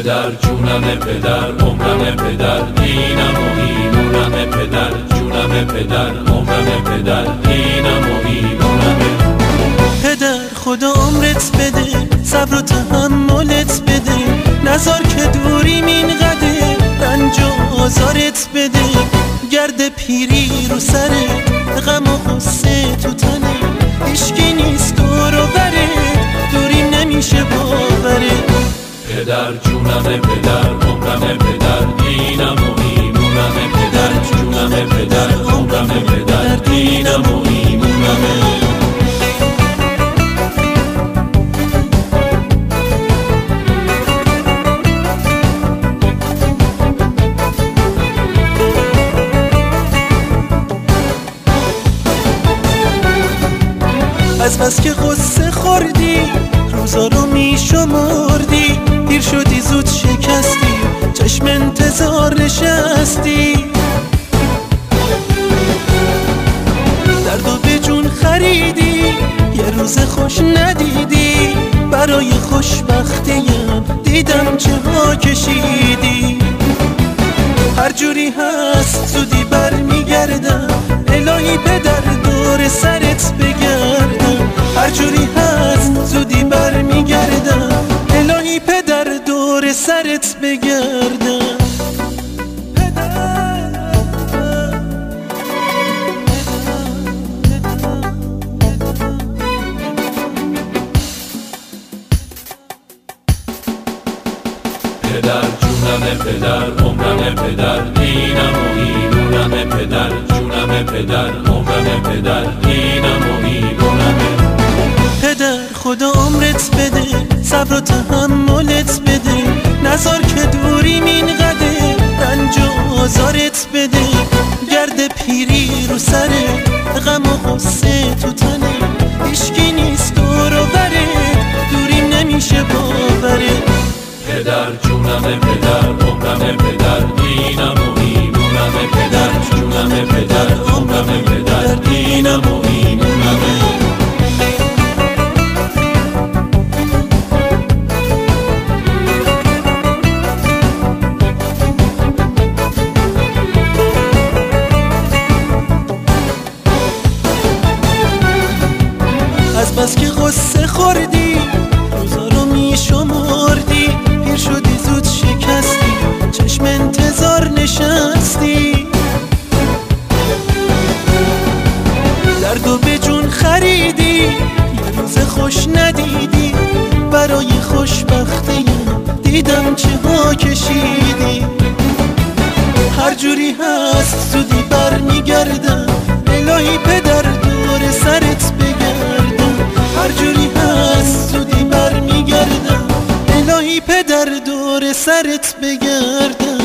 پدر جونم پدر عمرم پدر دینم و ایمونم پدر جونم پدر عمرم پدر دینم و ایمونم پدر خدا عمرت بده صبر و تحملت بده نذار که دوریم اینقدر رنج و آزارت بده گرد پیری رو سرت غم و غصه تو تنه هیچکی نیست دور و برت دوریم نمیشه باورت پدر جونم پدر عمرم پدر دینم و ایمونم پدر جونم پدر عمرم پدر دینم و ایمونم از بس که غصه خوردی روزا رو میشمردی پیر شدی زود شکستی چشم انتظار نشستی دردو به جون خریدی یه روز خوش ندیدی برای خوشبختیم دیدم چه ها کشیدی هر جوری هست زودی برمیگردم الهی پدر دور سرت بگردم هر جوری هست زودی برمیگردم الهی پدر دور سرت بگردم پدر جونم پدر عمرم پدر دینم و ایمونم پدر جونم پدر عمرم پدر دینم و ایمونم پدر خدا عمرت بده صبر و تحملت بده نذار که دوریم اینقدر رنج و آزارت بده گرد پیری رو سرت غم و غصه تو تنه هیچکی نیست دور و برت دوریم نمیشه باورت پدر جونم پدر عمرم پدر دینم و ایمونم پدر جونم پدر عمرم پدر دینم و ایمونم از بس که غصه خوردی روزا رو میشمردی پیر شدی زود شکستی چشم انتظار نشستی دردو به جون خریدی یه روز خوش ندیدی برای خوشبختیم دیدم چه ها کشیدی هر جوری هست زودی برمیگردم الهی پدر دور سرت بگردم هر جوری هست زودی برمیگردم الهی پدر دور سرت بگردم